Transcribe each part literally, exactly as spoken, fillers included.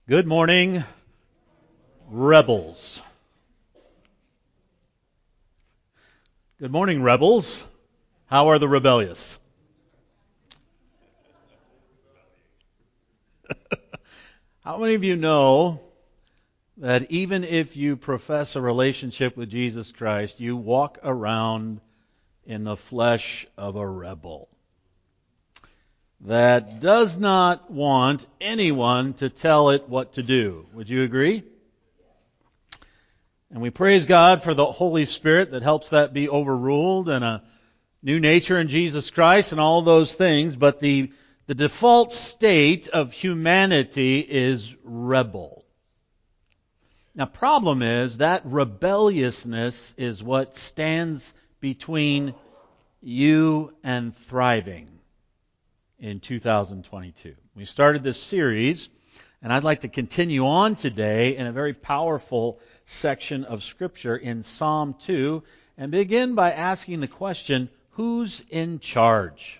Good morning, rebels. Good morning, rebels. How are the rebellious? How many of you know that even if you profess a relationship with Jesus Christ, you walk around in the flesh of a rebel that does not want anyone to tell it what to do? Would you agree? And we praise God for the Holy Spirit that helps that be overruled and a new nature in Jesus Christ and all those things. But the, the default state of humanity is rebel. Now, problem is that rebelliousness is what stands between you and thriving in two thousand twenty-two. We started this series, and I'd like to continue on today in a very powerful section of Scripture in Psalm two, and begin by asking the question, who's in charge?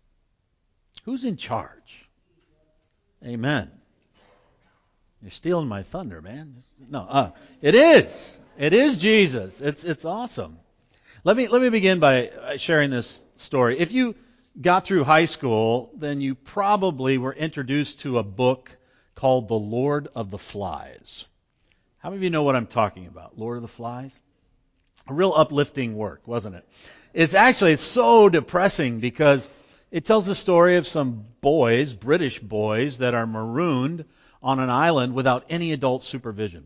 Who's in charge? Amen. You're stealing my thunder, man. No, uh, it is. It is Jesus. It's it's awesome. Let me let me begin by sharing this story. If you got through high school, then you probably were introduced to a book called The Lord of the Flies. How many of you know what I'm talking about? Lord of the Flies? A real uplifting work, wasn't it? It's actually it's so depressing because it tells the story of some boys, British boys, that are marooned on an island without any adult supervision.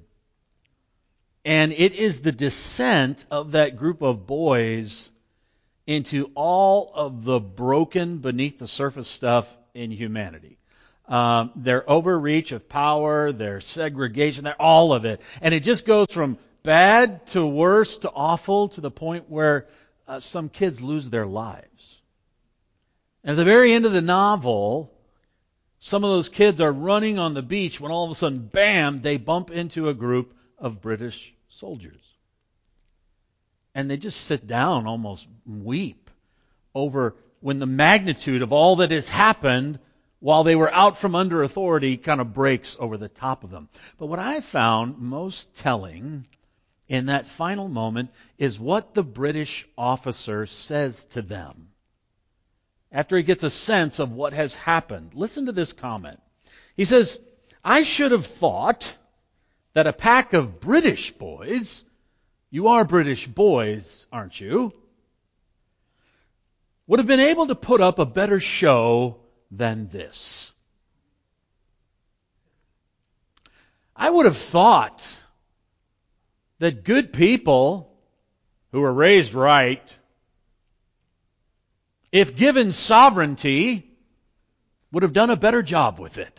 And it is the descent of that group of boys into all of the broken beneath the surface stuff in humanity. Um, their overreach of power, their segregation, their all of it. And it just goes from bad to worse to awful to the point where uh, some kids lose their lives. And at the very end of the novel, some of those kids are running on the beach when all of a sudden, bam, they bump into a group of British soldiers. And they just sit down, almost weep over when the magnitude of all that has happened while they were out from under authority kind of breaks over the top of them. But what I found most telling in that final moment is what the British officer says to them after he gets a sense of what has happened. Listen to this comment. He says, "I should have thought that a pack of British boys," you are British boys, aren't you, "would have been able to put up a better show than this. I would have thought that good people who were raised right, if given sovereignty, would have done a better job with it."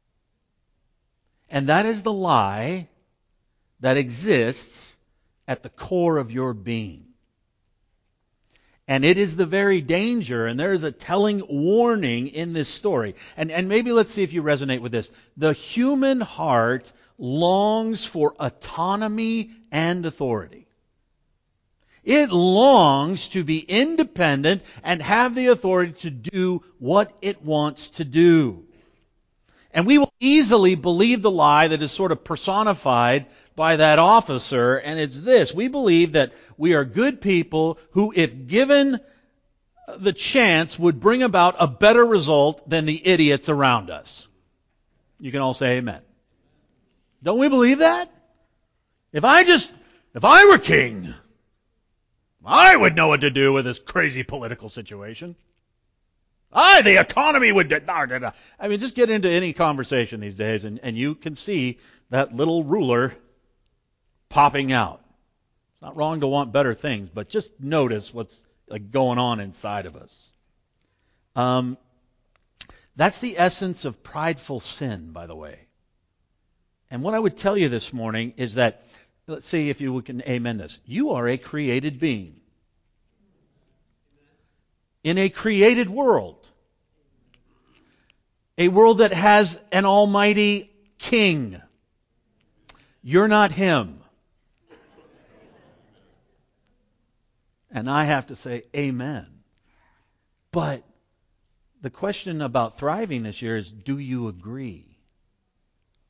And that is the lie that exists at the core of your being. And it is the very danger, and there is a telling warning in this story. And, and maybe let's see if you resonate with this. The human heart longs for autonomy and authority. It longs to be independent and have the authority to do what it wants to do. And we will easily believe the lie that is sort of personified by that officer, and it's this. We believe that we are good people who, if given the chance, would bring about a better result than the idiots around us. You can all say amen. Don't we believe that? If I just, if I were king, I would know what to do with this crazy political situation. I, the economy would... I mean, just get into any conversation these days and, and you can see that little ruler popping out. It's not wrong to want better things, but just notice what's like going on inside of us. Um, that's the essence of prideful sin, by the way. And what I would tell you this morning is that, let's see if you can amen this. You are a created being. In a created world. A world that has an almighty king. You're not him. And I have to say amen. But the question about thriving this year is, do you agree?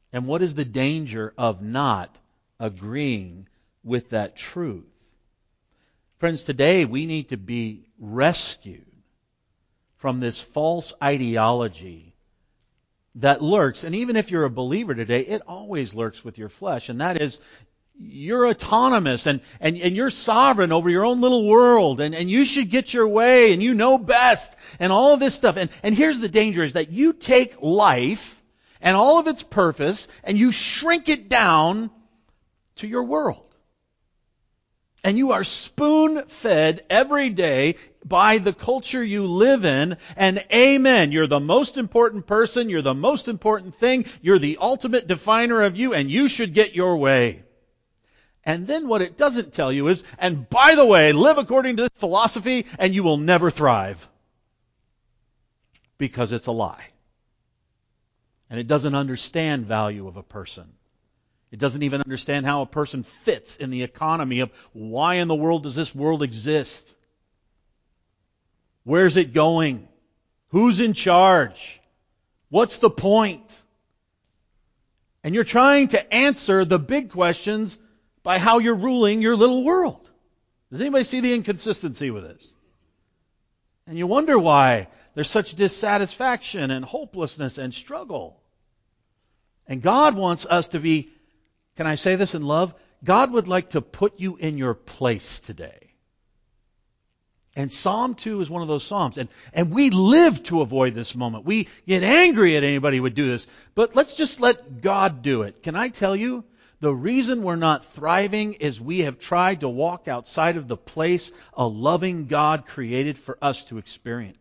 And what is the danger of not agreeing with that truth? Friends, today we need to be rescued from this false ideology that lurks. And even if you're a believer today, it always lurks with your flesh. And that is, you're autonomous and, and, and you're sovereign over your own little world. And, and you should get your way and you know best and all of this stuff. And, and here's the danger is that you take life and all of its purpose and you shrink it down to your world. And you are spoon-fed every day by the culture you live in. And amen, you're the most important person. You're the most important thing. You're the ultimate definer of you, and you should get your way. And then what it doesn't tell you is, and by the way, live according to this philosophy, and you will never thrive. Because it's a lie. And it doesn't understand value of a person. It doesn't even understand how a person fits in the economy of why in the world does this world exist? Where's it going? Who's in charge? What's the point? And you're trying to answer the big questions by how you're ruling your little world. Does anybody see the inconsistency with this? And you wonder why there's such dissatisfaction and hopelessness and struggle. And God wants us to be, can I say this in love? God would like to put you in your place today. And Psalm two is one of those Psalms. And, and we live to avoid this moment. We get angry at anybody who would do this. But let's just let God do it. Can I tell you? The reason we're not thriving is we have tried to walk outside of the place a loving God created for us to experience.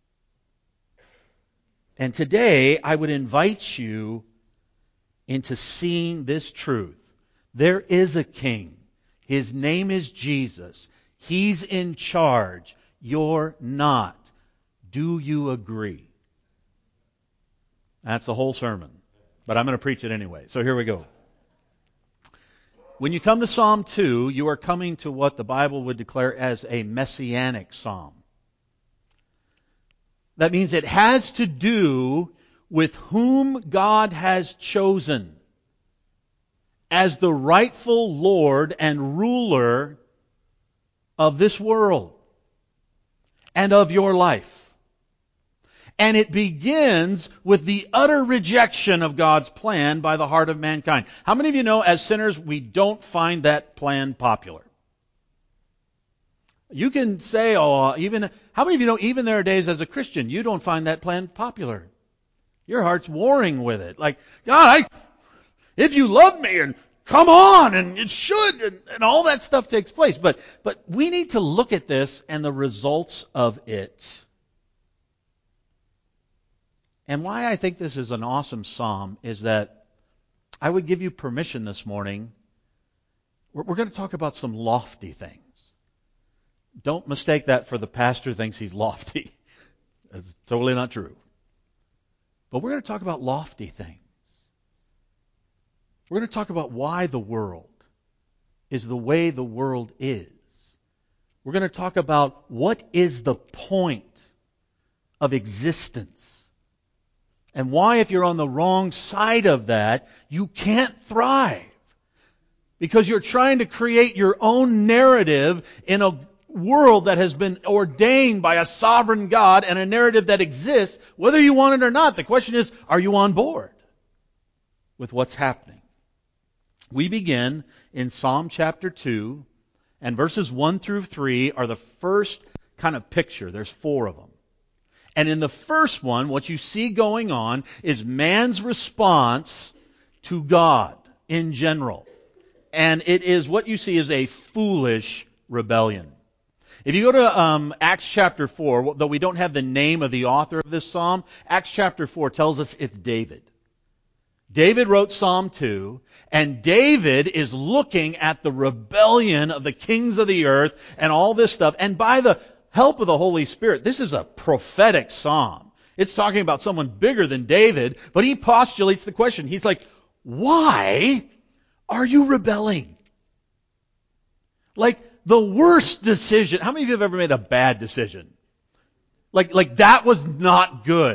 And today, I would invite you into seeing this truth. There is a king. His name is Jesus. He's in charge. You're not. Do you agree? That's the whole sermon. But I'm going to preach it anyway. So here we go. When you come to Psalm two, you are coming to what the Bible would declare as a messianic psalm. That means it has to do with whom God has chosen as the rightful Lord and ruler of this world and of your life. And it begins with the utter rejection of God's plan by the heart of mankind. How many of you know, as sinners, we don't find that plan popular? You can say, oh, even, how many of you know, even there are days as a Christian, you don't find that plan popular? Your heart's warring with it. Like, God, I, if you love me, and come on, and it should, and, and all that stuff takes place. But, but we need to look at this and the results of it. And why I think this is an awesome psalm is that I would give you permission this morning. We're, we're going to talk about some lofty things. Don't mistake that for the pastor thinks he's lofty. That's totally not true. But we're going to talk about lofty things. We're going to talk about why the world is the way the world is. We're going to talk about what is the point of existence. And why, if you're on the wrong side of that, you can't thrive. Because you're trying to create your own narrative in a world that has been ordained by a sovereign God and a narrative that exists, whether you want it or not. The question is, are you on board with what's happening? We begin in Psalm chapter two, and verses one through three are the first kind of picture. There's four of them. And in the first one, what you see going on is man's response to God in general. And it is what you see is a foolish rebellion. If you go to um, Acts chapter four, though we don't have the name of the author of this psalm, Acts chapter four tells us it's David. David wrote Psalm two, and David is looking at the rebellion of the kings of the earth and all this stuff. And by the help of the Holy Spirit, this is a prophetic psalm. It's talking about someone bigger than David, but he postulates the question. He's like, why are you rebelling? Like the worst decision. How many of you have ever made a bad decision? Like, like that was not good.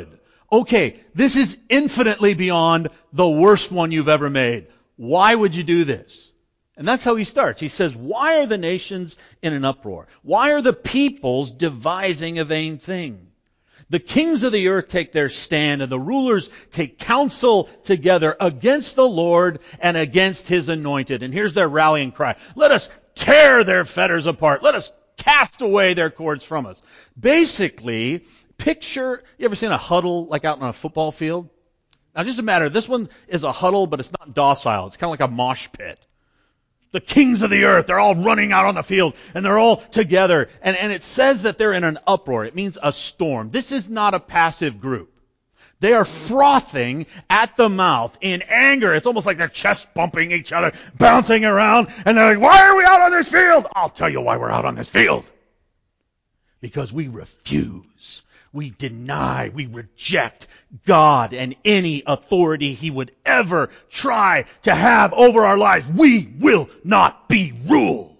Okay, this is infinitely beyond the worst one you've ever made. Why would you do this? And that's how he starts. He says, why are the nations in an uproar? Why are the peoples devising a vain thing? The kings of the earth take their stand, and the rulers take counsel together against the Lord and against His anointed. And here's their rallying cry. Let us tear their fetters apart. Let us cast away their cords from us. Basically, picture, you ever seen a huddle like out on a football field? Now just a matter, this one is a huddle, but it's not docile. It's kind of like a mosh pit. The kings of the earth, they're all running out on the field, and they're all together. And, and it says that they're in an uproar. It means a storm. This is not a passive group. They are frothing at the mouth in anger. It's almost like they're chest bumping each other, bouncing around, and they're like, why are we out on this field? I'll tell you why we're out on this field. Because we refuse. We deny, we reject God and any authority He would ever try to have over our lives. We will not be ruled.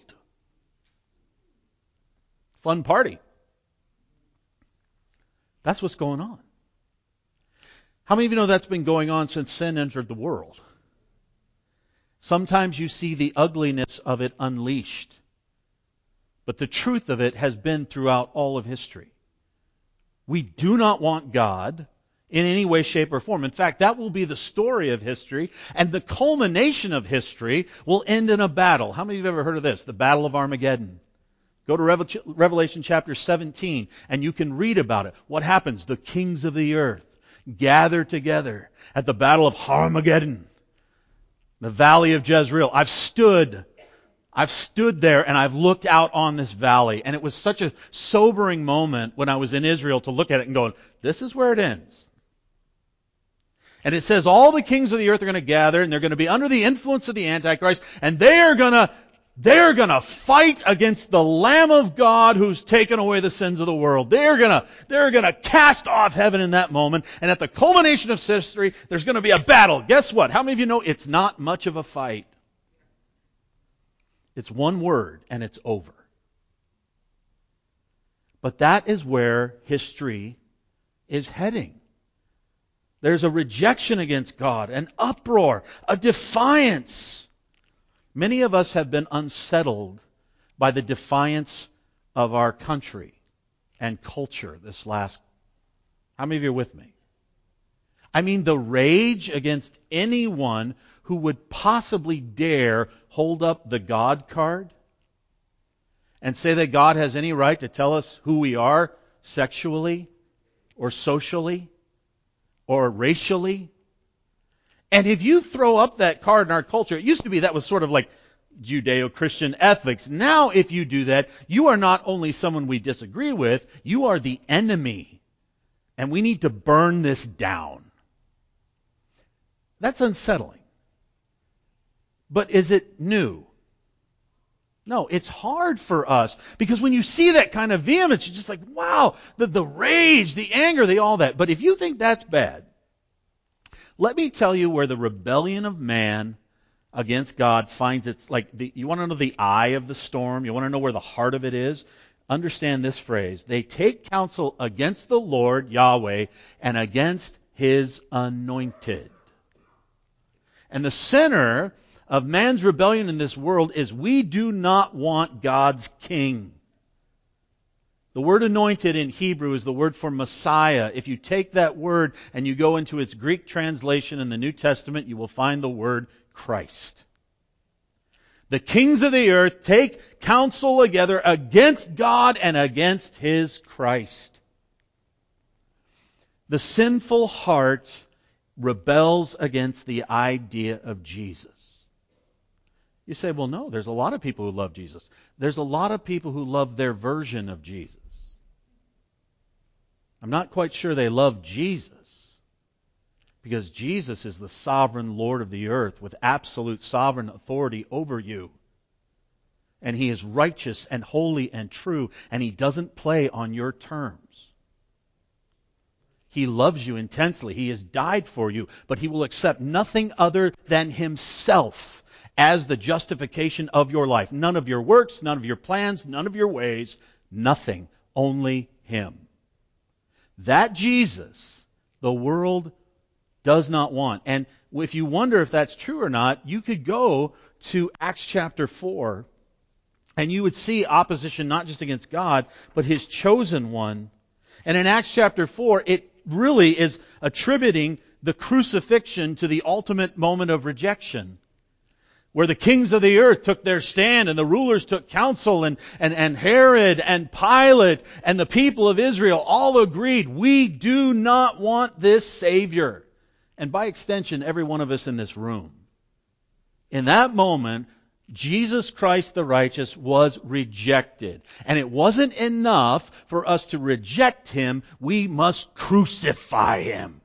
Fun party. That's what's going on. How many of you know that's been going on since sin entered the world? Sometimes you see the ugliness of it unleashed. But the truth of it has been throughout all of history. We do not want God in any way, shape, or form. In fact, that will be the story of history, and the culmination of history will end in a battle. How many of you have ever heard of this? The Battle of Armageddon. Go to Revelation chapter seventeen, and you can read about it. What happens? The kings of the earth gather together at the Battle of Armageddon, the Valley of Jezreel. I've stood I've stood there and I've looked out on this valley, and it was such a sobering moment when I was in Israel to look at it and go, this is where it ends. And it says all the kings of the earth are going to gather, and they're going to be under the influence of the Antichrist, and they are going to they're going to fight against the Lamb of God who's taken away the sins of the world. They're going to they're going to cast off heaven in that moment, and at the culmination of history, there's going to be a battle. Guess what? How many of you know it's not much of a fight? It's one word, and it's over. But that is where history is heading. There's a rejection against God, an uproar, a defiance. Many of us have been unsettled by the defiance of our country and culture this last... How many of you are with me? I mean, the rage against anyone who would possibly dare hold up the God card and say that God has any right to tell us who we are sexually or socially or racially. And if you throw up that card in our culture, it used to be that was sort of like Judeo-Christian ethics. Now if you do that, you are not only someone we disagree with, you are the enemy. And we need to burn this down. That's unsettling. But is it new? No, it's hard for us. Because when you see that kind of vehemence, you're just like, wow, the, the rage, the anger, the all that. But if you think that's bad, let me tell you where the rebellion of man against God finds its, like, the, you want to know the eye of the storm? You want to know where the heart of it is? Understand this phrase. They take counsel against the Lord, Yahweh, and against His anointed. And the center of man's rebellion in this world is we do not want God's king. The word anointed in Hebrew is the word for Messiah. If you take that word and you go into its Greek translation in the New Testament, you will find the word Christ. The kings of the earth take counsel together against God and against His Christ. The sinful heart rebels against the idea of Jesus. You say, well, no, there's a lot of people who love Jesus. There's a lot of people who love their version of Jesus. I'm not quite sure they love Jesus, because Jesus is the sovereign Lord of the earth with absolute sovereign authority over you. And He is righteous and holy and true, and He doesn't play on your terms. He loves you intensely. He has died for you, but He will accept nothing other than Himself as the justification of your life. None of your works, none of your plans, none of your ways, nothing. Only Him. That Jesus The world does not want. And if you wonder if that's true or not, you could go to Acts chapter four, and you would see opposition not just against God, but His chosen one. And in Acts chapter four, it really is attributing the crucifixion to the ultimate moment of rejection, where the kings of the earth took their stand and the rulers took counsel, and, and, and Herod and Pilate and the people of Israel all agreed, we do not want this Savior. And by extension, every one of us in this room. In that moment, Jesus Christ the righteous was rejected. And it wasn't enough for us to reject Him. We must crucify Him.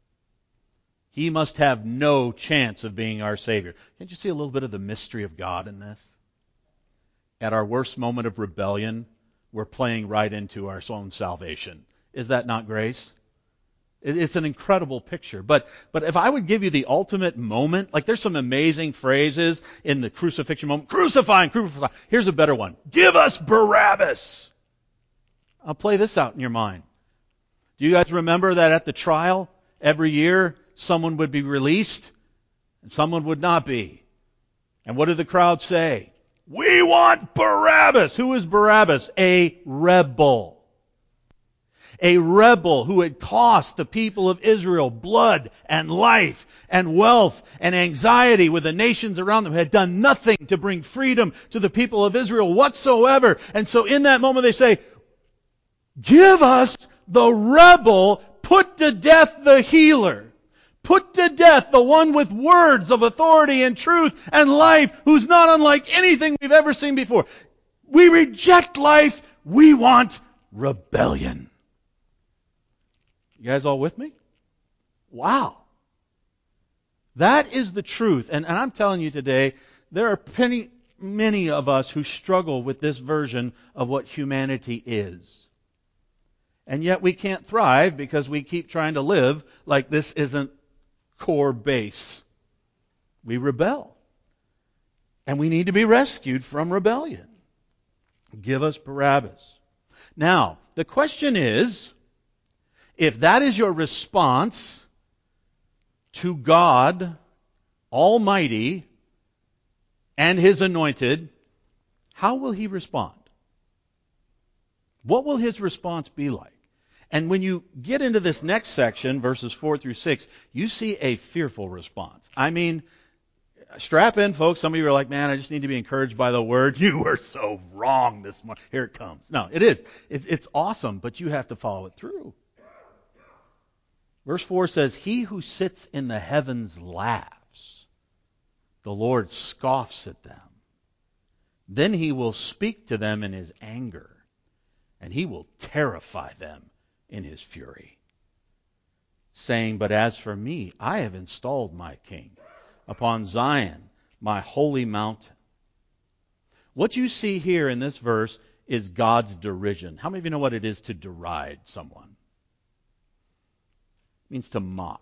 He must have no chance of being our Savior. Can't you see a little bit of the mystery of God in this? At our worst moment of rebellion, we're playing right into our own salvation. Is that not grace? It's an incredible picture. But but if I would give you the ultimate moment, like there's some amazing phrases in the crucifixion moment. Crucify, crucify. Here's a better one. Give us Barabbas. I'll play this out in your mind. Do you guys remember that at the trial, every year, someone would be released and someone would not be? And what did the crowd say? We want Barabbas. Who is Barabbas? A rebel. A rebel who had cost the people of Israel blood and life and wealth and anxiety with the nations around them, had done nothing to bring freedom to the people of Israel whatsoever. And so in that moment they say, give us the rebel, put to death the healer. Put to death the one with words of authority and truth and life, who's not unlike anything we've ever seen before. We reject life. We want rebellion. You guys all with me? Wow. That is the truth. And, and I'm telling you today, there are many, many of us who struggle with this version of what humanity is. And yet we can't thrive because we keep trying to live like this isn't core base. We rebel. And we need to be rescued from rebellion. Give us Barabbas. Now, the question is, if that is your response to God Almighty and His anointed, how will He respond? What will His response be like? And when you get into this next section, verses four through six, you see a fearful response. I mean, strap in, folks. Some of you are like, man, I just need to be encouraged by the Word. You were so wrong this morning. Here it comes. No, it is. It's, it's awesome, but you have to follow it through. Verse four says, he who sits in the heavens laughs. The Lord scoffs at them. Then He will speak to them in His anger, and He will terrify them in His fury, saying, but as for me, I have installed my king upon Zion, my holy mountain. What you see here in this verse is God's derision. How many of you know what it is to deride someone? It means to mock.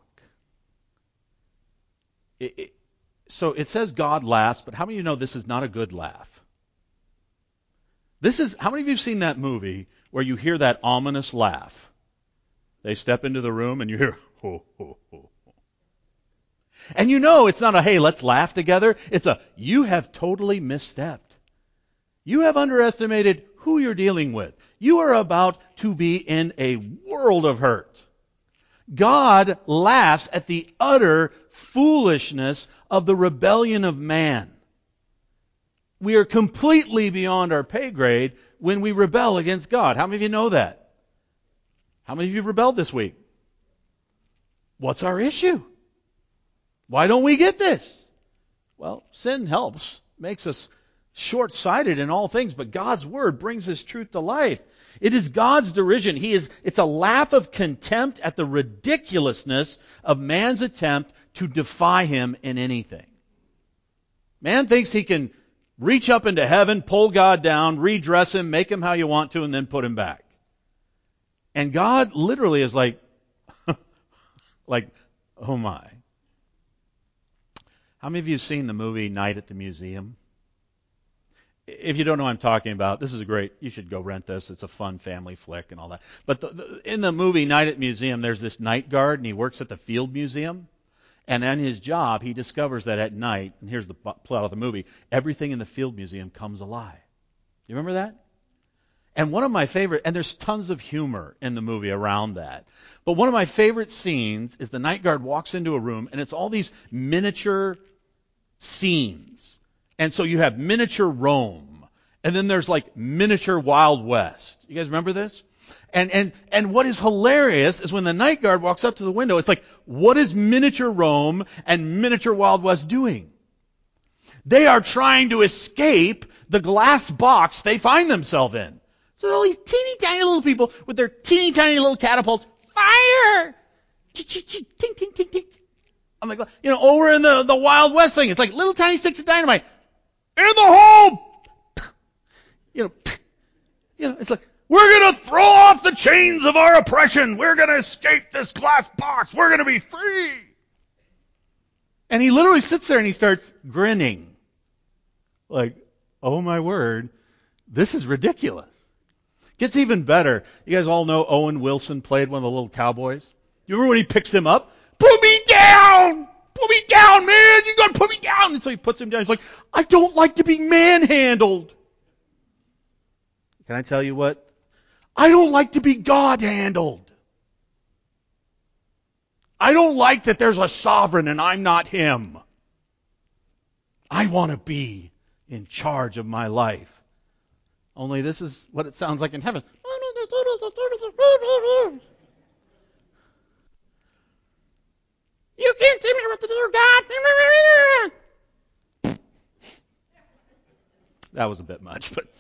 It, it, so it says God laughs, but how many of you know this is not a good laugh? This is, how many of you have seen that movie where you hear that ominous laugh? They step into the room and you hear, ho, ho, ho, ho. And you know it's not a, hey, let's laugh together. It's a, you have totally misstepped. You have underestimated who you're dealing with. You are about to be in a world of hurt. God laughs at the utter foolishness of the rebellion of man. We are completely beyond our pay grade when we rebel against God. How many of you know that? How many of you rebelled this week? What's our issue? Why don't we get this? Well, sin helps, makes us short-sighted in all things, but God's Word brings this truth to life. It is God's derision. He is, it's a laugh of contempt at the ridiculousness of man's attempt to defy Him in anything. Man thinks he can reach up into heaven, pull God down, redress Him, make Him how you want to, and then put Him back. And God literally is like, like, oh my. How many of you have seen the movie Night at the Museum? If you don't know what I'm talking about, this is a great, you should go rent this. It's a fun family flick and all that. But the, the, in the movie Night at Museum, there's this night guard, and he works at the Field Museum. And in his job, he discovers that at night, and here's the plot of the movie, everything in the Field Museum comes alive. You remember that? And one of my favorite, and there's tons of humor in the movie around that. But one of my favorite scenes is the night guard walks into a room, and it's all these miniature scenes. And so you have miniature Rome, and then there's like miniature Wild West. You guys remember this? And and and what is hilarious is when the night guard walks up to the window, it's like, what is miniature Rome and miniature Wild West doing? They are trying to escape the glass box they find themselves in. So all these teeny tiny little people with their teeny tiny little catapults, fire! Ting, ting, ting, ting. I'm like, you know, over in the, the Wild West thing, it's like little tiny sticks of dynamite. In the hole! You know, you know, it's like, we're going to throw off the chains of our oppression. We're going to escape this glass box. We're going to be free. And he literally sits there and he starts grinning. Like, oh my word, this is ridiculous. Gets even better. You guys all know Owen Wilson played one of the little cowboys. You remember when he picks him up? Put me down! Put me down, man! You gotta put me down! And so he puts him down. He's like, I don't like to be manhandled. Can I tell you what? I don't like to be God-handled. I don't like that there's a sovereign and I'm not him. I want to be in charge of my life. Only this is what it sounds like in heaven. You can't tell me what to do, God. That was a bit much, but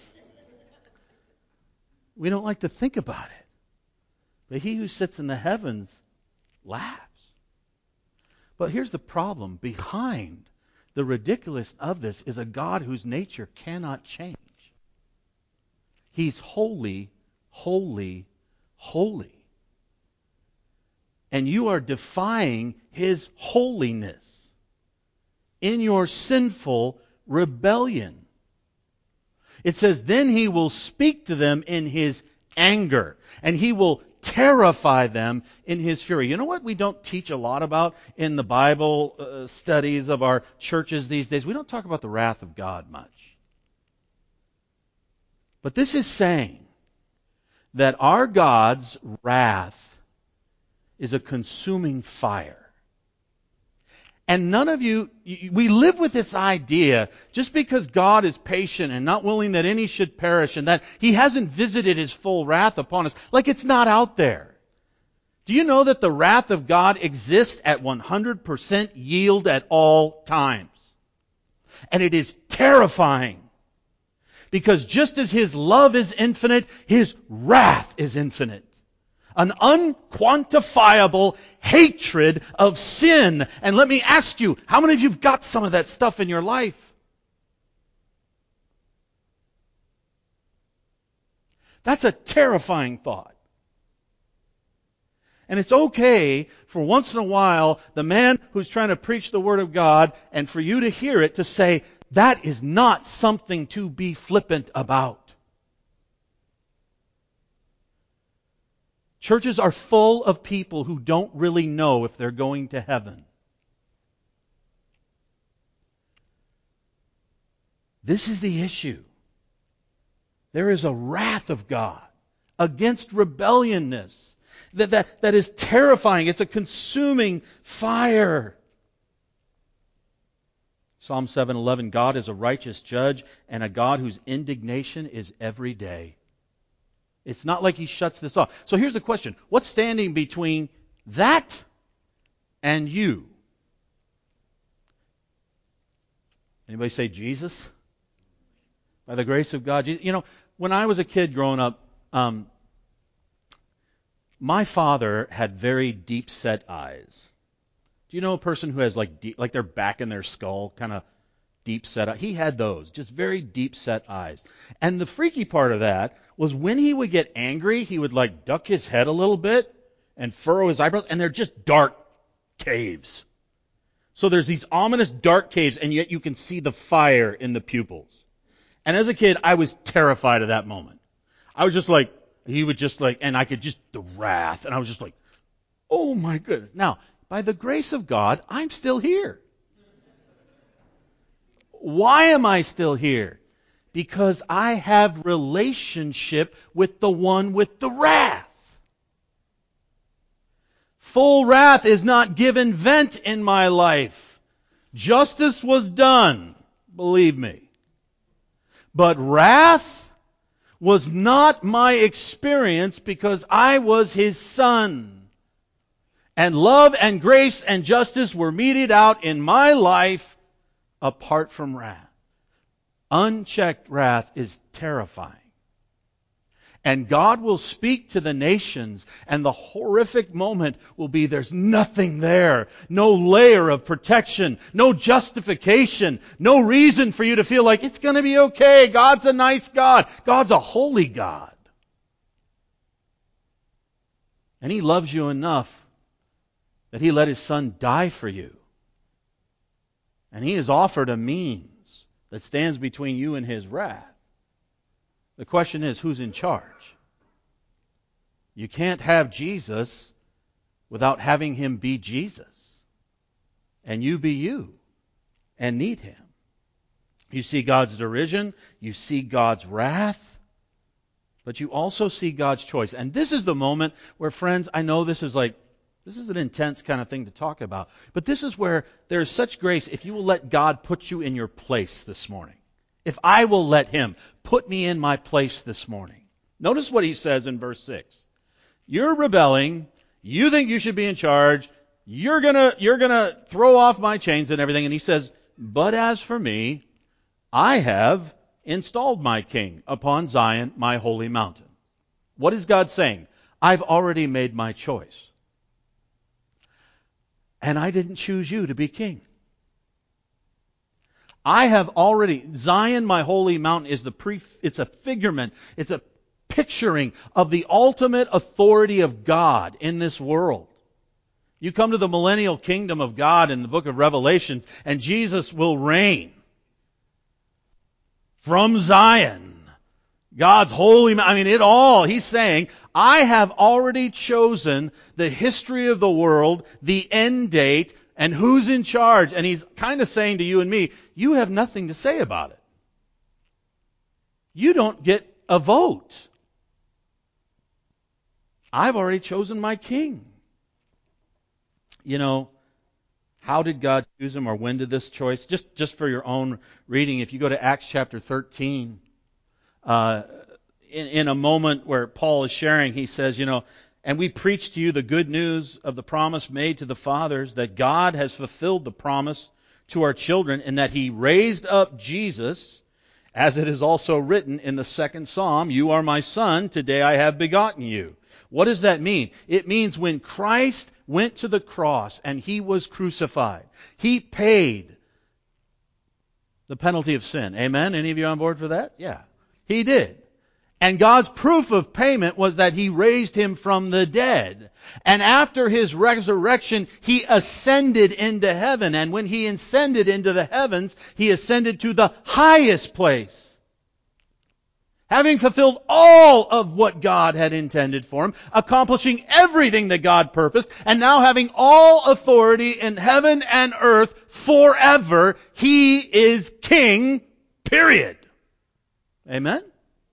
we don't like to think about it. But he who sits in the heavens laughs. But here's the problem. Behind the ridiculous of this is a God whose nature cannot change. He's holy, holy, holy. And you are defying His holiness in your sinful rebellion. It says, then He will speak to them in His anger, and He will terrify them in His fury. You know what we don't teach a lot about in the Bible uh, studies of our churches these days? We don't talk about the wrath of God much. But this is saying that our God's wrath is a consuming fire. And none of you, we live with this idea, just because God is patient and not willing that any should perish and that He hasn't visited His full wrath upon us, like it's not out there. Do you know that the wrath of God exists at one hundred percent yield at all times? And it is terrifying. Because just as His love is infinite, His wrath is infinite. An unquantifiable hatred of sin. And let me ask you, how many of you have got some of that stuff in your life? That's a terrifying thought. And it's okay for once in a while, the man who's trying to preach the Word of God, and for you to hear it, to say, that is not something to be flippant about. Churches are full of people who don't really know if they're going to heaven. This is the issue. There is a wrath of God against rebelliousness that, that, that is terrifying. It's a consuming fire. Psalm seven eleven, God is a righteous judge and a God whose indignation is every day. It's not like He shuts this off. So here's the question. What's standing between that and you? Anybody say Jesus? By the grace of God. You know, when I was a kid growing up, um, my father had very deep-set eyes. Do you know a person who has like deep, like their back in their skull, kind of deep-set eyes? He had those, just very deep-set eyes. And the freaky part of that was when he would get angry, he would like duck his head a little bit and furrow his eyebrows, and they're just dark caves. So there's these ominous dark caves, and yet you can see the fire in the pupils. And as a kid, I was terrified of that moment. I was just like, he would just like, and I could just, the wrath, and I was just like, oh my goodness. Now, by the grace of God, I'm still here. Why am I still here? Because I have relationship with the one with the wrath. Full wrath is not given vent in my life. Justice was done, believe me. But wrath was not my experience because I was His Son. And love and grace and justice were meted out in my life apart from wrath. Unchecked wrath is terrifying. And God will speak to the nations, and the horrific moment will be there's nothing there. No layer of protection, no justification, no reason for you to feel like it's going to be okay. God's a nice God. God's a holy God. And He loves you enough that He let His Son die for you. And He has offered a means that stands between you and His wrath. The question is, who's in charge? You can't have Jesus without having Him be Jesus. And you be you and need Him. You see God's derision, you see God's wrath, but you also see God's choice. And this is the moment where, friends, I know this is like, this is an intense kind of thing to talk about, but this is where there is such grace if you will let God put you in your place this morning. If I will let Him put me in my place this morning. Notice what He says in verse six. You're rebelling. You think you should be in charge. You're gonna, you're gonna throw off my chains and everything. And He says, but as for me, I have installed my king upon Zion, my holy mountain. What is God saying? I've already made my choice. And I didn't choose you to be king. I have already, Zion, my holy mountain, is the pre, it's a figurement, it's a picturing of the ultimate authority of God in this world. You come to the millennial kingdom of God in the book of Revelation, and Jesus will reign from Zion. God's holy mountain, I mean it all, He's saying, I have already chosen the history of the world, the end date, and who's in charge. And He's kind of saying to you and me, you have nothing to say about it. You don't get a vote. I've already chosen my king. You know, how did God choose him, or when did this choice? Just, just for your own reading, if you go to Acts chapter thirteen, uh, in, in a moment where Paul is sharing, he says, you know, and we preach to you the good news of the promise made to the fathers, that God has fulfilled the promise to our children, and that He raised up Jesus, as it is also written in the second Psalm, you are my son, today I have begotten you. What does that mean? It means when Christ went to the cross and He was crucified, He paid the penalty of sin. Amen? Any of you on board for that? Yeah. He did. And God's proof of payment was that He raised Him from the dead. And after His resurrection, He ascended into heaven. And when He ascended into the heavens, He ascended to the highest place. Having fulfilled all of what God had intended for Him, accomplishing everything that God purposed, and now having all authority in heaven and earth forever, He is King, period. Amen?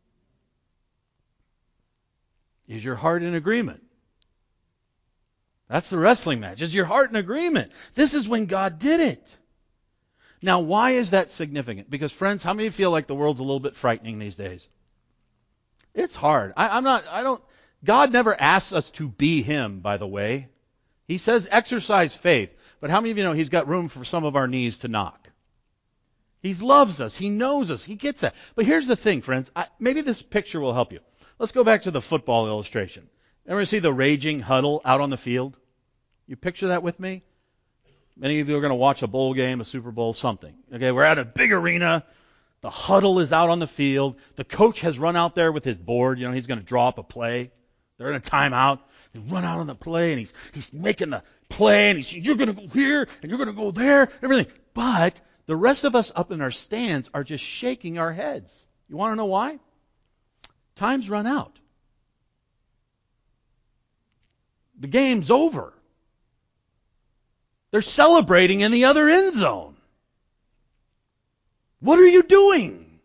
Is your heart in agreement? That's the wrestling match. Is your heart in agreement? This is when God did it. Now, why is that significant? Because, friends, how many of you feel like the world's a little bit frightening these days? It's hard. I, I'm not, I don't, God never asks us to be Him, by the way. He says exercise faith. But how many of you know He's got room for some of our knees to knock? He loves us. He knows us. He gets that. But here's the thing, friends. I, maybe this picture will help you. Let's go back to the football illustration. Ever see the raging huddle out on the field? You picture that with me? Many of you are going to watch a bowl game, a Super Bowl, something. Okay, we're at a big arena. The huddle is out on the field. The coach has run out there with his board. You know, he's going to draw up a play. They're in a timeout. They run out on the play, and he's he's making the play, and he's you're going to go here, and you're going to go there, everything. But The rest of us up in our stands are just shaking our heads. You want to know why? Time's run out. The game's over. They're celebrating in the other end zone. What are you doing?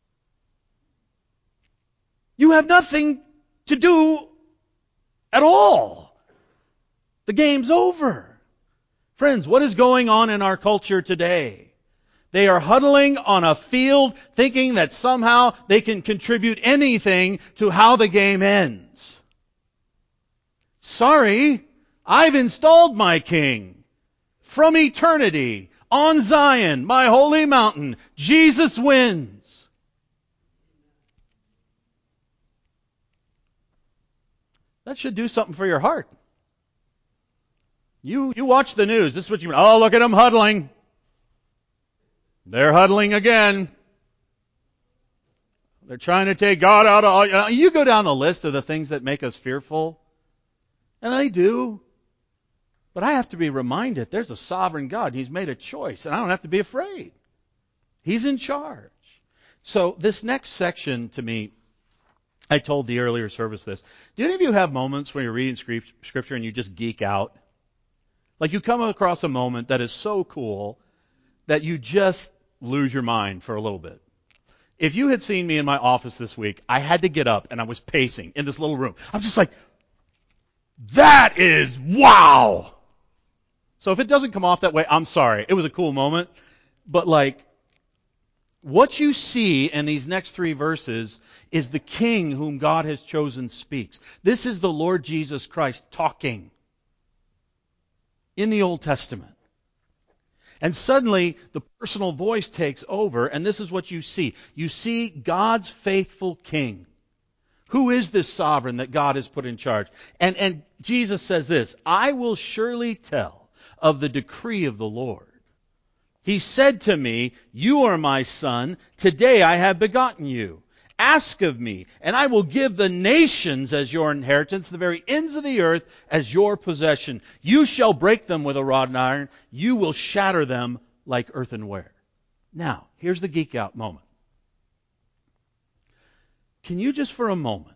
You have nothing to do at all. The game's over. Friends, what is going on in our culture today? They are huddling on a field thinking that somehow they can contribute anything to how the game ends. Sorry, I've installed my king from eternity on Zion, my holy mountain. Jesus wins. That should do something for your heart. You you watch the news. This is what you mean. Oh, look at them huddling. They're huddling again. They're trying to take God out of all. You go down the list of the things that make us fearful. And they do. But I have to be reminded there's a sovereign God. He's made a choice. And I don't have to be afraid. He's in charge. So this next section to me, I told the earlier service this. Do any of you have moments when you're reading Scripture and you just geek out? Like you come across a moment that is so cool that you just lose your mind for a little bit. If you had seen me in my office this week, I had to get up and I was pacing in this little room. I'm just like, that is wow! So if it doesn't come off that way, I'm sorry. It was a cool moment. But like, what you see in these next three verses is the King whom God has chosen speaks. This is the Lord Jesus Christ talking in the Old Testament. And suddenly, the personal voice takes over, and this is what you see. You see God's faithful King. Who is this sovereign that God has put in charge? And, and Jesus says this, I will surely tell of the decree of the Lord. He said to me, you are my son, today I have begotten you. Ask of me, and I will give the nations as your inheritance, the very ends of the earth as your possession. You shall break them with a rod and iron. You will shatter them like earthenware. Now, here's the geek out moment. Can you just for a moment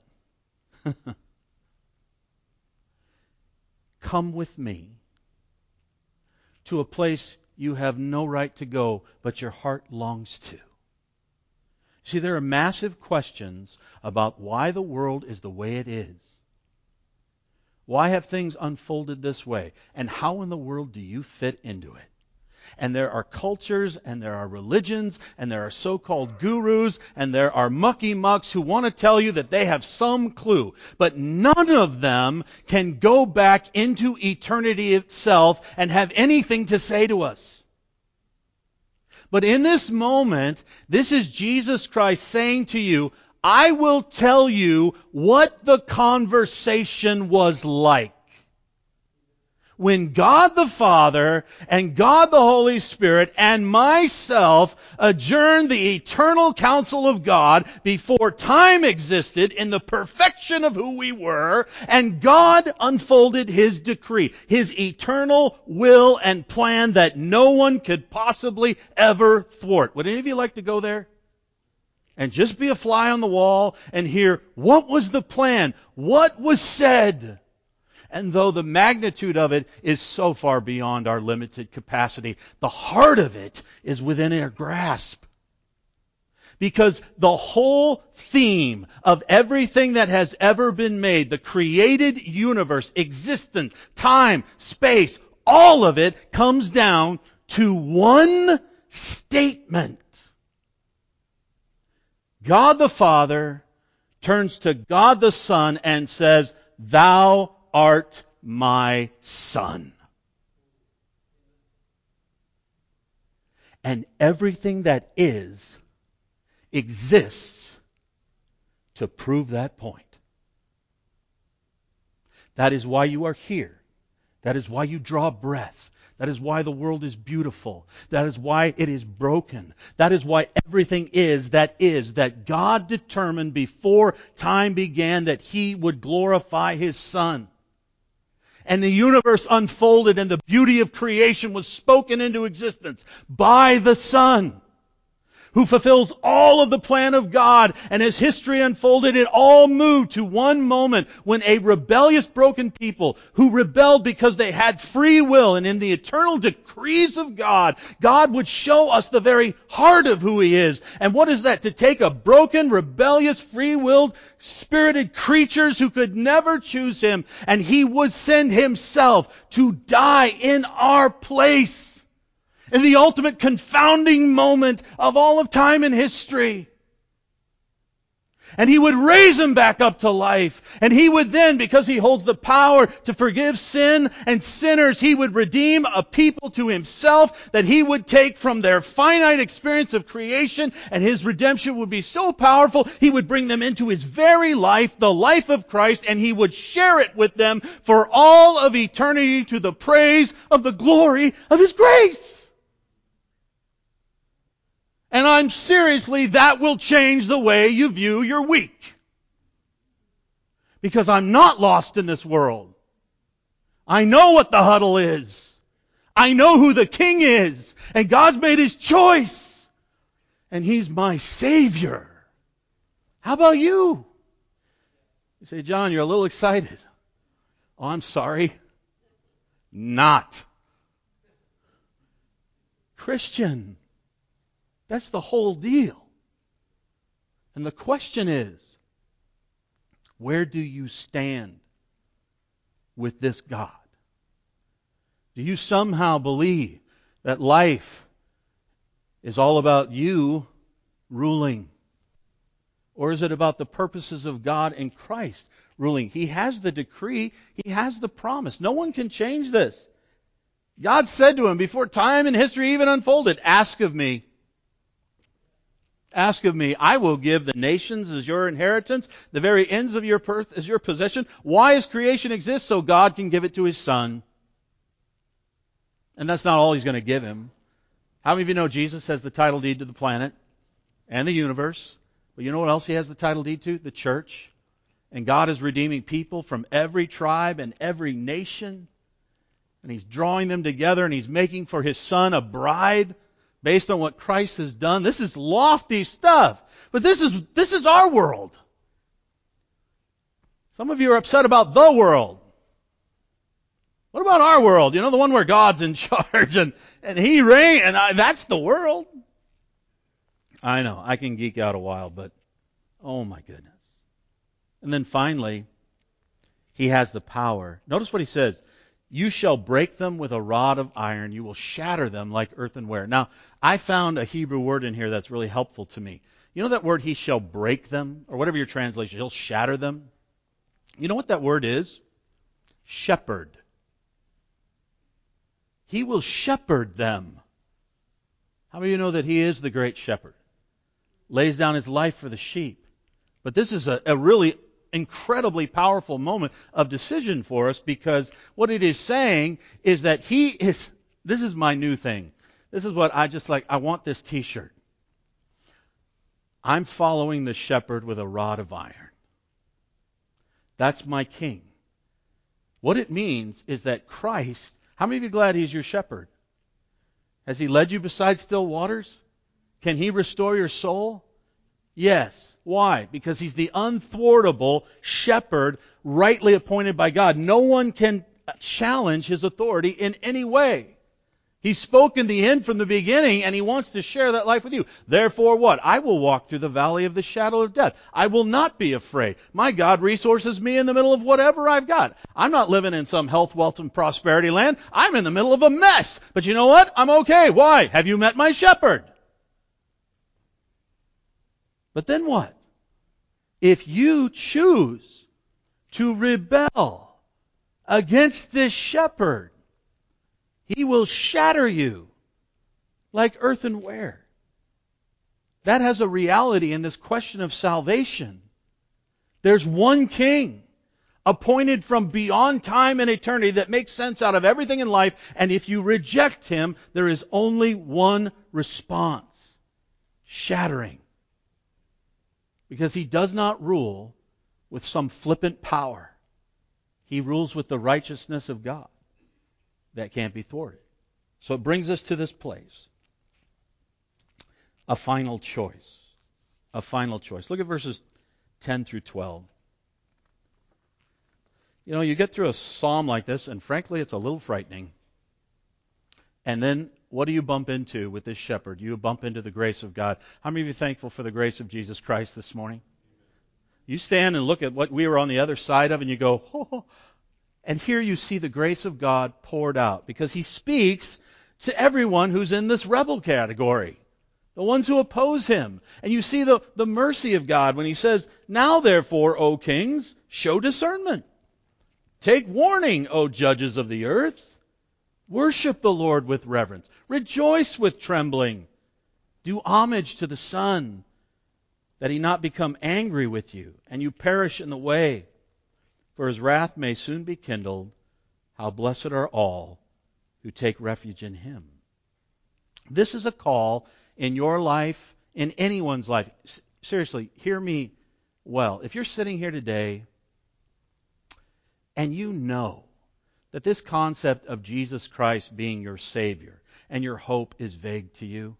come with me to a place you have no right to go, but your heart longs to? See, there are massive questions about why the world is the way it is. Why have things unfolded this way? And how in the world do you fit into it? And there are cultures, and there are religions, and there are so-called gurus, and there are mucky mucks who want to tell you that they have some clue. But none of them can go back into eternity itself and have anything to say to us. But in this moment, this is Jesus Christ saying to you, I will tell you what the conversation was like when God the Father and God the Holy Spirit and myself adjourned the eternal counsel of God before time existed in the perfection of who we were, and God unfolded His decree, His eternal will and plan that no one could possibly ever thwart. Would any of you like to go there? And just be a fly on the wall and hear, what was the plan? What was said? And though the magnitude of it is so far beyond our limited capacity, the heart of it is within our grasp. Because the whole theme of everything that has ever been made, the created universe, existence, time, space, all of it comes down to one statement. God the Father turns to God the Son and says, Thou art my Son. And everything that is exists to prove that point. That is why you are here. That is why you draw breath. That is why the world is beautiful. That is why it is broken. That is why everything is that is, that God determined before time began that He would glorify His Son. And the universe unfolded, and the beauty of creation was spoken into existence by the Son, who fulfills all of the plan of God. And as history unfolded, it all moved to one moment when a rebellious, broken people who rebelled because they had free will, and in the eternal decrees of God, God would show us the very heart of who He is. And what is that? To take a broken, rebellious, free-willed, spirited creatures who could never choose Him, and He would send Himself to die in our place. In the ultimate confounding moment of all of time and history. And He would raise Him back up to life. And He would then, because He holds the power to forgive sin and sinners, He would redeem a people to Himself that He would take from their finite experience of creation, and His redemption would be so powerful, He would bring them into His very life, the life of Christ, and He would share it with them for all of eternity to the praise of the glory of His grace. And I'm seriously, that will change the way you view your week. Because I'm not lost in this world. I know what the huddle is. I know who the King is. And God's made His choice. And He's my Savior. How about you? You say, John, you're a little excited. Oh, I'm sorry. Not. Christian. That's the whole deal. And the question is, where do you stand with this God? Do you somehow believe that life is all about you ruling? Or is it about the purposes of God and Christ ruling? He has the decree. He has the promise. No one can change this. God said to him before time and history even unfolded, ask of me. Ask of me, I will give the nations as your inheritance, the very ends of your earth as your possession. Why does creation exist? So God can give it to His Son. And that's not all He's going to give Him. How many of you know Jesus has the title deed to the planet and the universe? But you know what else He has the title deed to? The church. And God is redeeming people from every tribe and every nation. And He's drawing them together, and He's making for His Son a bride based on what Christ has done. This is lofty stuff. But this is this is our world. Some of you are upset about the world. What about our world? You know, the one where God's in charge and, and He reigns, and I, that's the world. I know, I can geek out a while, but oh my goodness. And then finally, He has the power. Notice what He says. You shall break them with a rod of iron. You will shatter them like earthenware. Now, I found a Hebrew word in here that's really helpful to me. You know that word, He shall break them? Or whatever your translation, He'll shatter them. You know what that word is? Shepherd. He will shepherd them. How many of you know that He is the great shepherd? Lays down His life for the sheep. But this is a, a really incredibly powerful moment of decision for us, because what it is saying is that He is, this is my new thing. This is what I just like, I want this t-shirt. I'm following the shepherd with a rod of iron. That's my King. What it means is that Christ, how many of you are glad He's your shepherd? Has He led you beside still waters? Can He restore your soul? Yes. Why? Because He's the unthwartable shepherd rightly appointed by God. No one can challenge His authority in any way. He's spoken the end from the beginning, and He wants to share that life with you. Therefore what? I will walk through the valley of the shadow of death. I will not be afraid. My God resources me in the middle of whatever I've got. I'm not living in some health, wealth, and prosperity land. I'm in the middle of a mess. But you know what? I'm okay. Why? Have you met my shepherd? But then what? If you choose to rebel against this shepherd, He will shatter you like earthenware. That has a reality in this question of salvation. There's one King appointed from beyond time and eternity that makes sense out of everything in life, and if you reject Him, there is only one response: shattering. Because He does not rule with some flippant power. He rules with the righteousness of God that can't be thwarted. So it brings us to this place. A final choice. A final choice. Look at verses ten through twelve. You know, you get through a psalm like this, and frankly, it's a little frightening. And then, what do you bump into with this shepherd? You bump into the grace of God. How many of you are thankful for the grace of Jesus Christ this morning? You stand and look at what we were on the other side of, and you go, oh, and here you see the grace of God poured out, because He speaks to everyone who's in this rebel category, the ones who oppose Him. And you see the, the mercy of God when He says, now therefore, O kings, show discernment. Take warning, O judges of the earth. Worship the Lord with reverence. Rejoice with trembling. Do homage to the Son, that He not become angry with you, and you perish in the way. For His wrath may soon be kindled. How blessed are all who take refuge in Him. This is a call in your life, in anyone's life. Seriously, hear me well. If you're sitting here today and you know that this concept of Jesus Christ being your Savior and your hope is vague to you,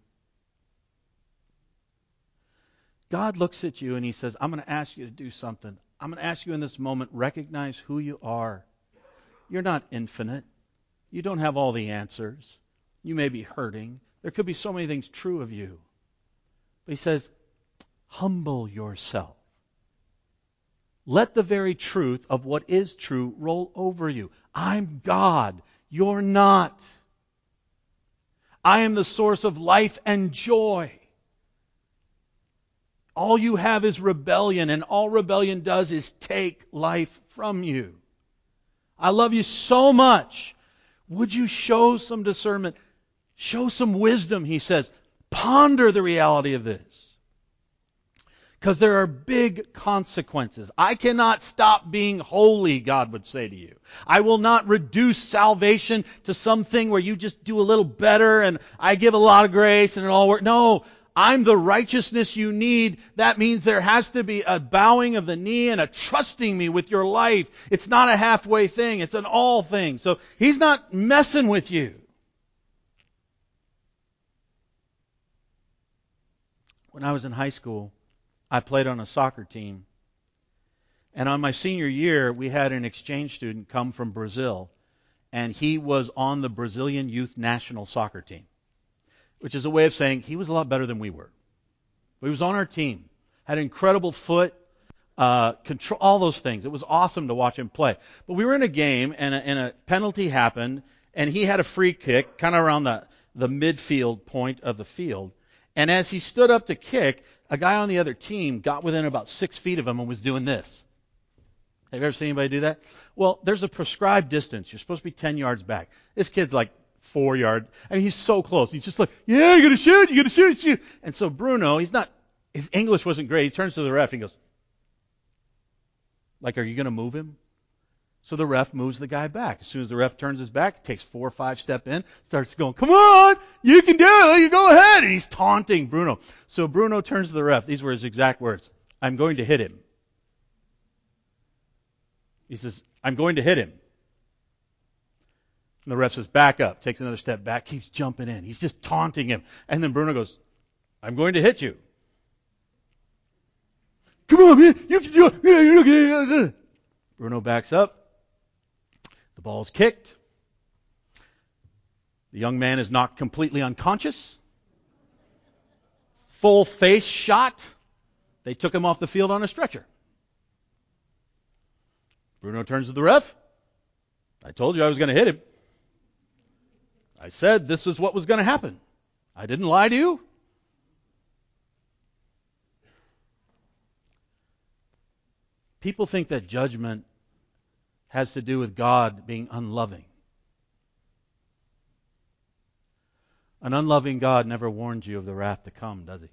God looks at you and He says, I'm going to ask you to do something. I'm going to ask you in this moment, recognize who you are. You're not infinite. You don't have all the answers. You may be hurting. There could be so many things true of you. But He says, humble yourself. Let the very truth of what is true roll over you. I'm God. You're not. I am the source of life and joy. All you have is rebellion, and all rebellion does is take life from you. I love you so much. Would you show some discernment? Show some wisdom, He says. Ponder the reality of this. Because there are big consequences. I cannot stop being holy, God would say to you. I will not reduce salvation to something where you just do a little better and I give a lot of grace and it all works. No, I'm the righteousness you need. That means there has to be a bowing of the knee and a trusting me with your life. It's not a halfway thing. It's an all thing. So He's not messing with you. When I was in high school, I played on a soccer team. And on my senior year, we had an exchange student come from Brazil. And he was on the Brazilian youth national soccer team, which is a way of saying he was a lot better than we were. But he was on our team, had an incredible foot, uh, control, all those things. It was awesome to watch him play. But we were in a game, and a, and a penalty happened, and he had a free kick kind of around the, the midfield point of the field. And as he stood up to kick, a guy on the other team got within about six feet of him and was doing this. Have you ever seen anybody do that? Well, there's a prescribed distance. You're supposed to be ten yards back. This kid's like four yards. I mean, he's so close. He's just like, yeah, you're going to shoot, you're going to shoot, shoot. And so Bruno, he's not, his English wasn't great. He turns to the ref and goes, like, are you going to move him? So the ref moves the guy back. As soon as the ref turns his back, takes four or five step in, starts going, come on, you can do it, you go ahead. And he's taunting Bruno. So Bruno turns to the ref. These were his exact words. I'm going to hit him. He says, I'm going to hit him. And the ref says, back up, takes another step back, keeps jumping in. He's just taunting him. And then Bruno goes, I'm going to hit you. Come on, man, you can do it. Bruno backs up. The ball's kicked. The young man is knocked completely unconscious. Full face shot. They took him off the field on a stretcher. Bruno turns to the ref. I told you I was going to hit him. I said this was what was going to happen. I didn't lie to you. People think that judgment has to do with God being unloving. An unloving God never warns you of the wrath to come, does He?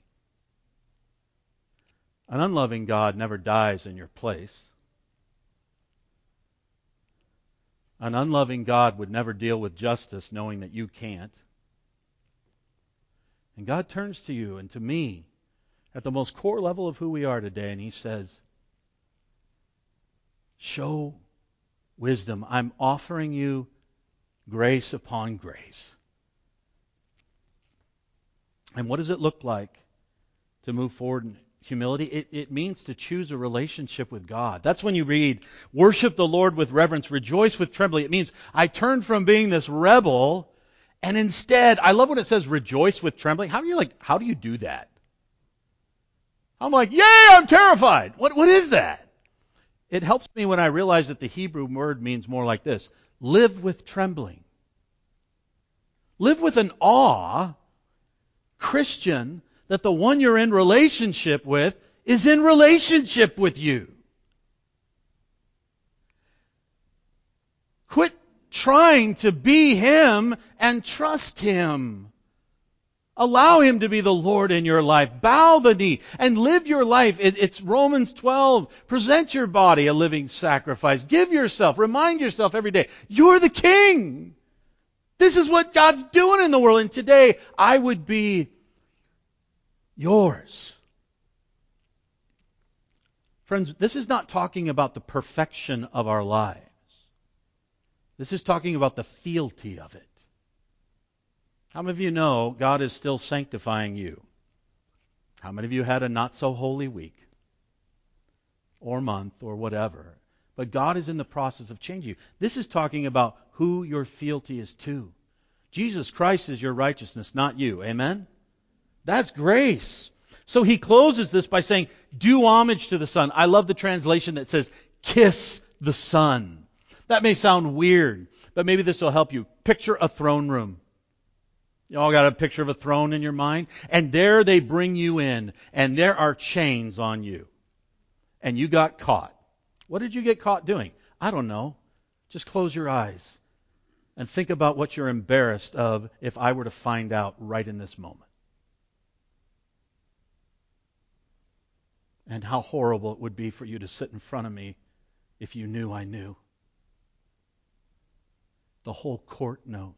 An unloving God never dies in your place. An unloving God would never deal with justice knowing that you can't. And God turns to you and to me at the most core level of who we are today, and He says, show wisdom. I'm offering you grace upon grace. And what does it look like to move forward in humility? It, it means to choose a relationship with God. That's when you read, worship the Lord with reverence, rejoice with trembling. It means I turn from being this rebel, and instead, I love when it says rejoice with trembling. How do you like, how do you do that? I'm like, yay, I'm terrified. What, what is that? It helps me when I realize that the Hebrew word means more like this. Live with trembling. Live with an awe, Christian, that the one you're in relationship with is in relationship with you. Quit trying to be Him and trust Him. Allow Him to be the Lord in your life. Bow the knee and live your life. It, it's Romans twelve. Present your body a living sacrifice. Give yourself, remind yourself every day, you're the King. This is what God's doing in the world. And today, I would be yours. Friends, this is not talking about the perfection of our lives. This is talking about the fealty of it. How many of you know God is still sanctifying you? How many of you had a not so holy week or month or whatever? But God is in the process of changing you. This is talking about who your fealty is to. Jesus Christ is your righteousness, not you. Amen? That's grace. So he closes this by saying, do homage to the Son. I love the translation that says, kiss the Son. That may sound weird, but maybe this will help you. Picture a throne room. You all got a picture of a throne in your mind? And there they bring you in, and there are chains on you. And you got caught. What did you get caught doing? I don't know. Just close your eyes and think about what you're embarrassed of if I were to find out right in this moment. And how horrible it would be for you to sit in front of me if you knew I knew. The whole court knows.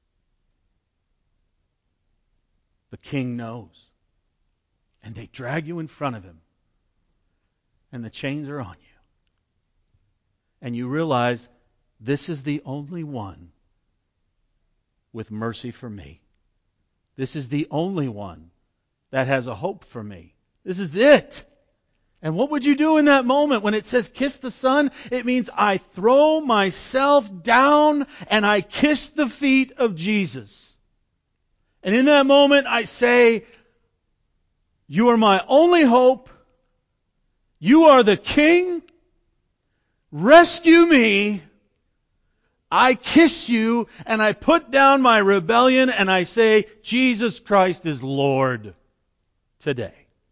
The king knows. And they drag you in front of him. And the chains are on you. And you realize this is the only one with mercy for me. This is the only one that has a hope for me. This is it. And what would you do in that moment when it says kiss the Son? It means I throw myself down and I kiss the feet of Jesus. And in that moment I say, you are my only hope. You are the King. Rescue me. I kiss you and I put down my rebellion and I say, Jesus Christ is Lord today.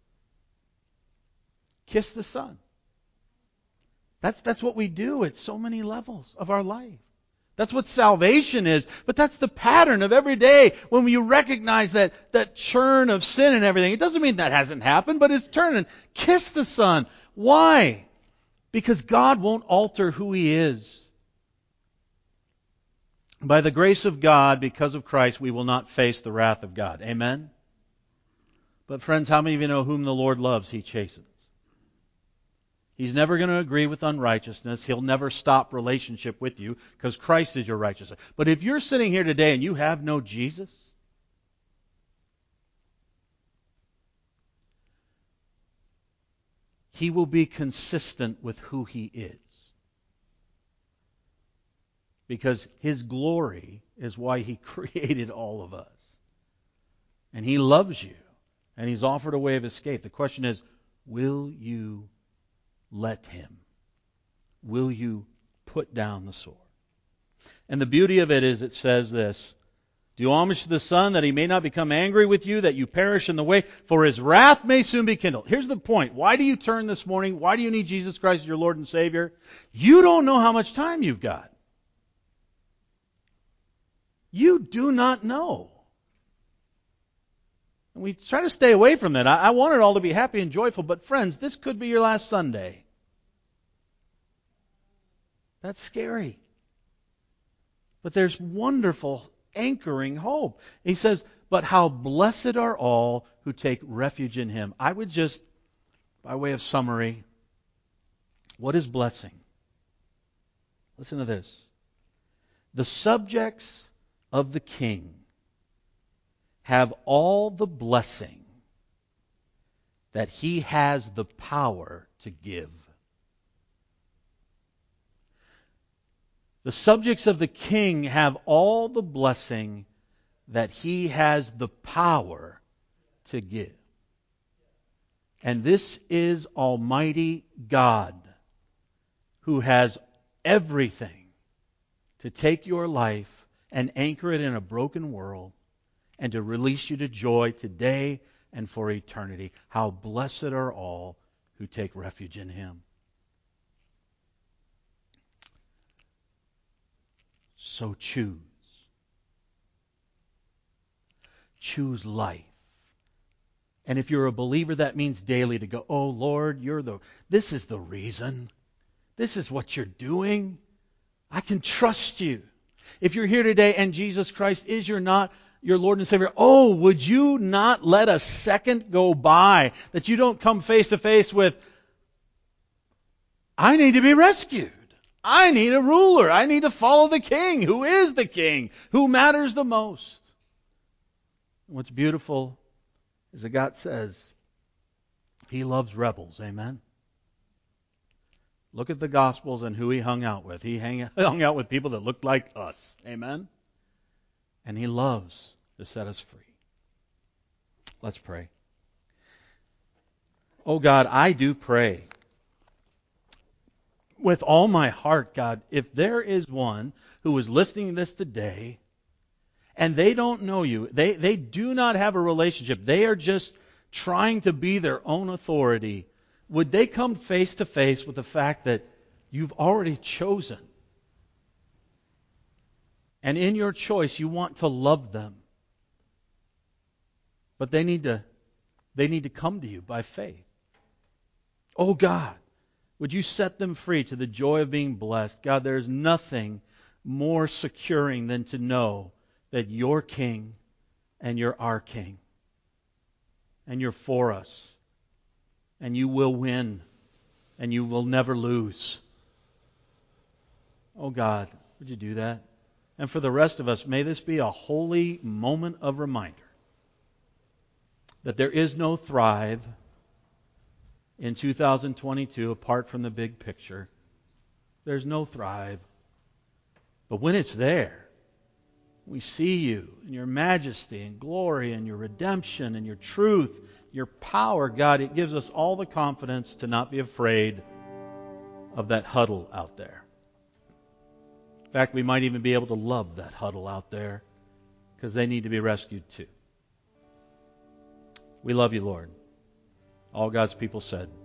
Kiss the Son. That's, that's what we do at so many levels of our life. That's what salvation is. But that's the pattern of every day when you recognize that, that churn of sin and everything. It doesn't mean that hasn't happened, but it's turning. Kiss the Son. Why? Because God won't alter who He is. By the grace of God, because of Christ, we will not face the wrath of God. Amen? But friends, how many of you know whom the Lord loves, He chastens? He's never going to agree with unrighteousness. He'll never stop relationship with you because Christ is your righteousness. But if you're sitting here today and you have no Jesus, He will be consistent with who He is. Because His glory is why He created all of us. And He loves you. And He's offered a way of escape. The question is, will you let Him? Will you put down the sword? And the beauty of it is it says this, do homage to the Son that He may not become angry with you, that you perish in the way, for His wrath may soon be kindled. Here's the point. Why do you turn this morning? Why do you need Jesus Christ as your Lord and Savior? You don't know how much time you've got. You do not know. And we try to stay away from that. I, I want it all to be happy and joyful, but friends, this could be your last Sunday. That's scary. But there's wonderful anchoring hope. He says, but how blessed are all who take refuge in Him. I would just, by way of summary, what is blessing? Listen to this. The subjects of the king have all the blessing that he has the power to give. The subjects of the king have all the blessing that he has the power to give. And this is Almighty God, who has everything to take your life and anchor it in a broken world and to release you to joy today and for eternity. How blessed are all who take refuge in Him. So choose. Choose life. And if you're a believer, that means daily to go, oh Lord, you're the, this is the reason. This is what you're doing. I can trust you. If you're here today and Jesus Christ is your not your Lord and Savior, oh, would you not let a second go by that you don't come face to face with, I need to be rescued. I need a ruler. I need to follow the King. Who is the King? Who matters the most? What's beautiful is that God says He loves rebels. Amen? Look at the Gospels and who He hung out with. He hang, hung out with people that looked like us. Amen? And He loves to set us free. Let's pray. Oh God, I do pray with all my heart, God, if there is one who is listening to this today and they don't know you, they, they do not have a relationship, they are just trying to be their own authority, would they come face to face with the fact that you've already chosen? And in your choice, you want to love them. But they need to, they need to come to you by faith. Oh God, would you set them free to the joy of being blessed? God, there is nothing more securing than to know that you're King and you're our King. And you're for us. And you will win. And you will never lose. Oh God, would you do that? And for the rest of us, may this be a holy moment of reminder that there is no thrive in two thousand twenty-two apart from the big picture. There's no thrive. But when it's there, we see you in your majesty and glory and your redemption and your truth, your power, God, it gives us all the confidence to not be afraid of that huddle out there. In fact, we might even be able to love that huddle out there because they need to be rescued too. We love you, Lord. All God's people said.